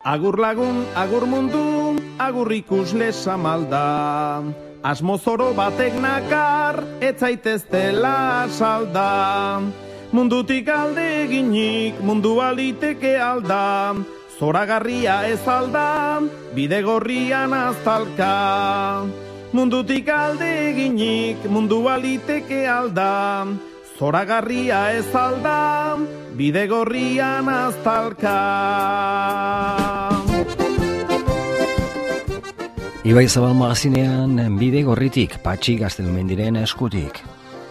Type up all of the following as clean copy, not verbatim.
Agur lagun, agur mundu, agur ikusle samalda. Asmozoro batek nakar, etzaiteztela salda. Mundutik alde eginik, mundu aliteke alda. Zoragarria ez alda, bide gorrian aztalka. Mundutik alde eginik, mundu aliteke alda. Zoragarria ez alda, bide gorrian aztalka. Ibai Zabal magazinean bide gorritik, Patxi Gaztelumendiren eskutik.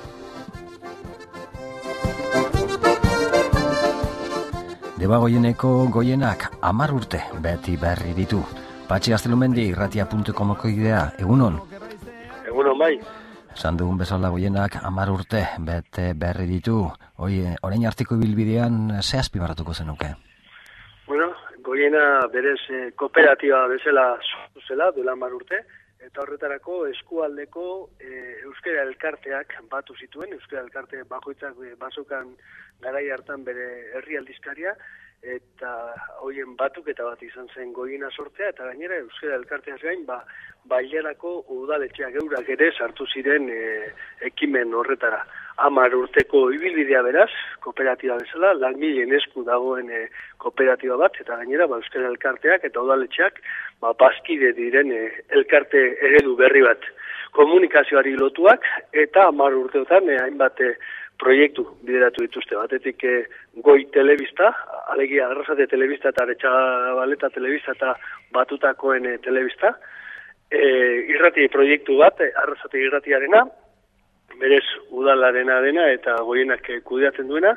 Debagoieneko goienak 10 urte beti berri ditu. Patxi Gaztelumendi irratia.comko idea, egunon? Egunon bai. Esan dugun bezala goienak 10 urte bete berri ditu. Orain arteko ibilbidean ze azpimarratuko zenuke? Bueno, goiena berez kooperatiba bezala sortu zela duela 10 urte, eta horretarako eskualdeko euskara elkarteak batu zituen, euskara elkarte bakoitzak bazokan garai hartan bere herri aldizkaria, eta hoien batuketa bat izan zen goiena sortzea, eta gainera euskara elkarteaz gain, bailarako udaletxeak eurak ere sartu ziren ekimen horretara. 10 urteko ibilbidea beraz, kooperatiba bezala, langileen esku dagoen kooperatiba bat, eta gainera euskara elkarteak eta udaletxeak bazkide diren elkarte eredu berri bat. Komunikazioari lotuak, eta 10 urteotan hainbat proiektu bideratu dituzte. Batetik Goi Telebista, alegia Arrasate Telebista eta Aretxabaleta Telebista eta Batutakoen Telebista. Irrati proiektu bat, Arrasate irratiarena, berez udalarena dena eta goienak kudeatzen duena.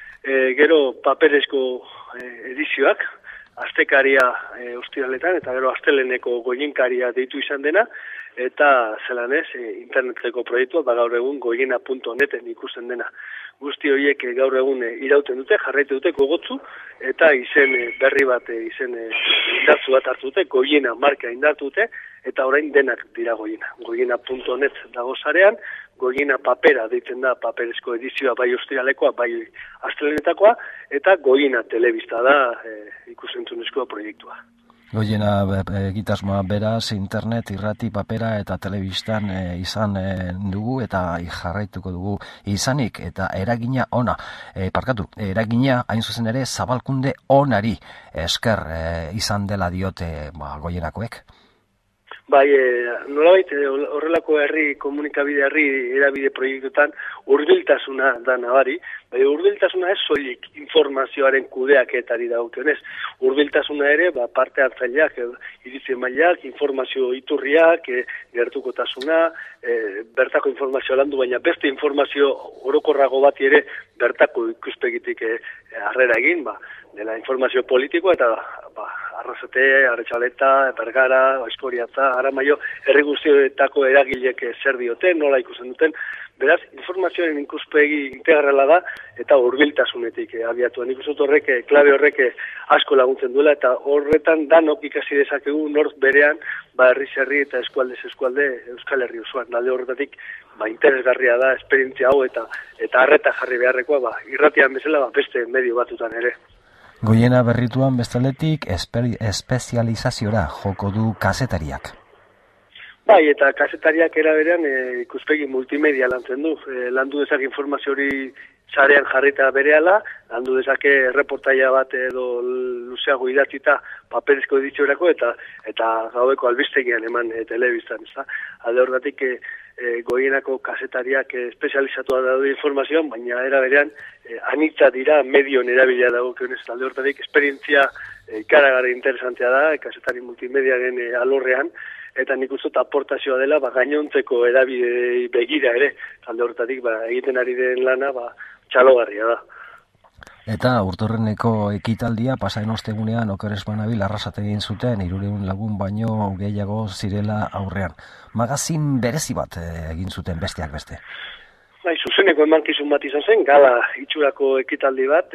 Gero paperezko edizioak, astekaria ostiraletan, eta gero asteleneko goienkaria deitu izan dena, eta zelan ez, interneteko proiektua, gaur egun goiena.neten ikusten dena. Guzti horiek gaur egun irauten dute, jarraitu dute gogotzu, eta izen berri bat, izen indartzu bat hartu dute, goiena marka indartu dute, eta orain denak dira goiena. Goiena.net dago sarean, goiena papera deitzen da, paperezko edizioa bai ostiralekoa, bai astelenetakoa, eta goiena telebista da ikusentzunezkoa proiektua. Goiena egitasmoa beraz, internet, irrati, papera eta telebistan izan dugu eta jarraituko dugu izanik eta eragina ona. Eragina hain zuzen ere zabalkunde onari esker izan dela diote goienakoek. Bai, nolabait horrelako herri komunikabide herri erabide proiektuetan hurbiltasuna da nabari, bai hurbiltasuna ez soilik informazioaren kudeaketari dagokionez. Hurbiltasuna ere parte hartzaileak, iritzi mailak, informazio iturriak, gertukotasuna, bertako informazioa landu, baina beste informazio orokorrago bati ere bertako ikuspegitik harrera egin, dela informazio politikoa eta Arrasate, Aretxabaleta, Bergara, Eskoriatza, Aramaio, herri guztietako eragilek zer dioten, nola ikusten duten. Beraz, informazioaren ikuspegi integrala da eta hurbiltasunetik abiatuan. Ikusten horrek, klabe horrek asko laguntzen duela eta horretan danok ikasi dezakegu nork berean herriz herri eta eskualdez eskualde Euskal Herri osoan. Alde horretatik interesgarria da esperientzia hau eta harreta jarri beharrekoa irratian bezala beste medio batutan ere. Goiena berrituan bestaletik espezializaziora joko du kazetariak. Bai, eta kazetariak eraberean ikuspegi multimedia lantzen du. Landu dezake informazio hori sarean jarrita berehala, landu dezake reportaia bat edo luzeago idatzita paperezko ediziorako eta gaueko albistegian eman telebistan. Alde horretik goienako kazetariak espezializatua daude informazioan, baina eraberean anitza dira medion erabilea dago kionez. Alde horretik esperientzia ikaragarri interesantea da, kazetari multimediaren alorrean, eta nik uste aportazioa dela gainontzeko edabide begira ere, alde horretatik egiten ari den lana txalogarria da. Eta urtorreneko ekitaldia pasaden ostegunean okeres banabil Arrasate egin zuten 300 lagun baino gehiago zirela aurrean. Magazin berezi bat egin zuten besteak beste. Zuzeneko emankizun bat izan zen, gala itxurako ekitaldi bat,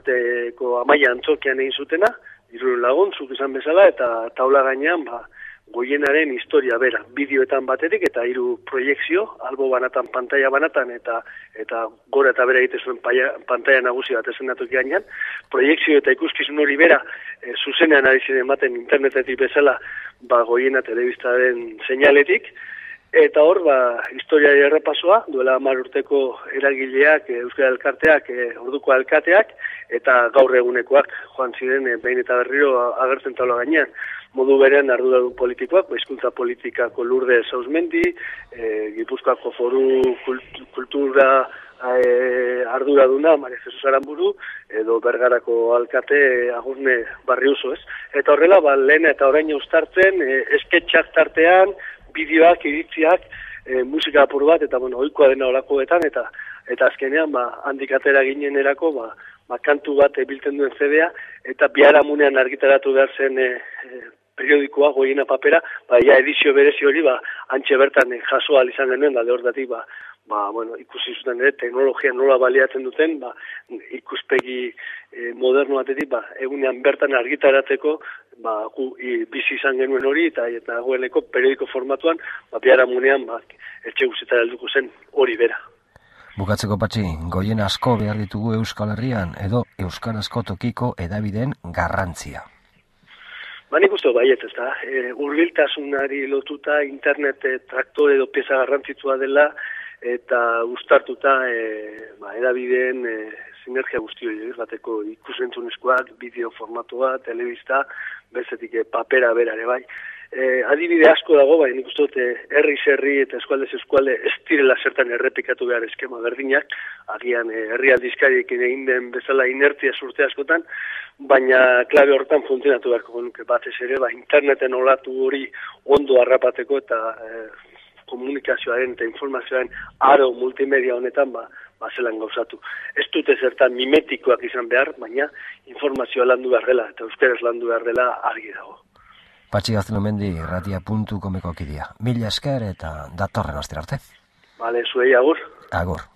Arrasateko Amaia Antzokian egin zutena, 300 lagun, zuk izan bezala, eta taula gainean, Goienaren historia bera, bideoetan batetik eta 3 proiekzio, albo banatan, pantaila banatan eta gora eta bera egite zuen pantaila nagusi bat esenatu gainean, proiekzio eta ikuskizun hori bera zuzenean ari ziren ematen internetetik bezala Goiena telebistaren seinaletik, eta hor, historiari errepasoa, duela 10 urteko eragileak, euskara elkarteak, orduko alkateak, eta gaur egunekoak joan ziren behin eta berriro agertzen taula gainean. Modu berean arduradun politikoak, hizkuntza politikako Lourdes Sauzmendi, Gipuzkoako Foru Kultura arduraduna Maria Jesus Aramburu, edo Bergarako alkate Agurne Barriuso, ez? Eta horrela, lehen eta orain uztartzen, esketxak tartean, bideoak, iritziak, musika apur bat, eta ohikoa dena olakoetan, eta azkenean, handik atera ginen erako, kantu bat biltzen duen CD-a, eta biharamunean argitaratu behar zen periodikoa, Goiena papera, edizio berezi hori, antxe bertan jasoa izan genuen, da hortatik, ikusi zuten ere, teknologia nola baliatzen duten, ikuspegi moderno batetik, egunean bertan argitaratzeko, bizi izan genuen hori, eta goeneko periodiko formatuan, biharamunean, etxe guztietara helduko zen hori bera. Bukatzeko Patxi, Goiena asko behar ditugu Euskal Herrian, edo euskarazko tokiko hedabideen garrantzia. Nik uste baiet, ez da, hurbiltasunari lotuta internet traktore edo pieza garrantzitsua dela, eta uztartuta hedabideen sinergia guzti hori, bateko ikusentzunezkoak, bideo formatua, telebista, bezetik papera bera ere bai. Adibide asko dago, nik uste dut herri eta eskualde ez direla zertan errepikatu behar eskema berdinak, agian herri aldizkariekin egin den bezala inertzia urte askotan, baina klabe hortan funtzionatu beharko genuke batez ere, interneten olatu hori ondo harrapateko eta komunikazioaren eta informazioaren aro multimedia honetan zelan gauzatu. Ez dute zertan mimetikoak izan behar, baina informazioa landu behar dela eta euskaraz landu behar dela argi dago. Patxi Gaztelumendi, irratia.comeko kidea. Mila esker eta datorren astera arte. Zuei agur. Agur.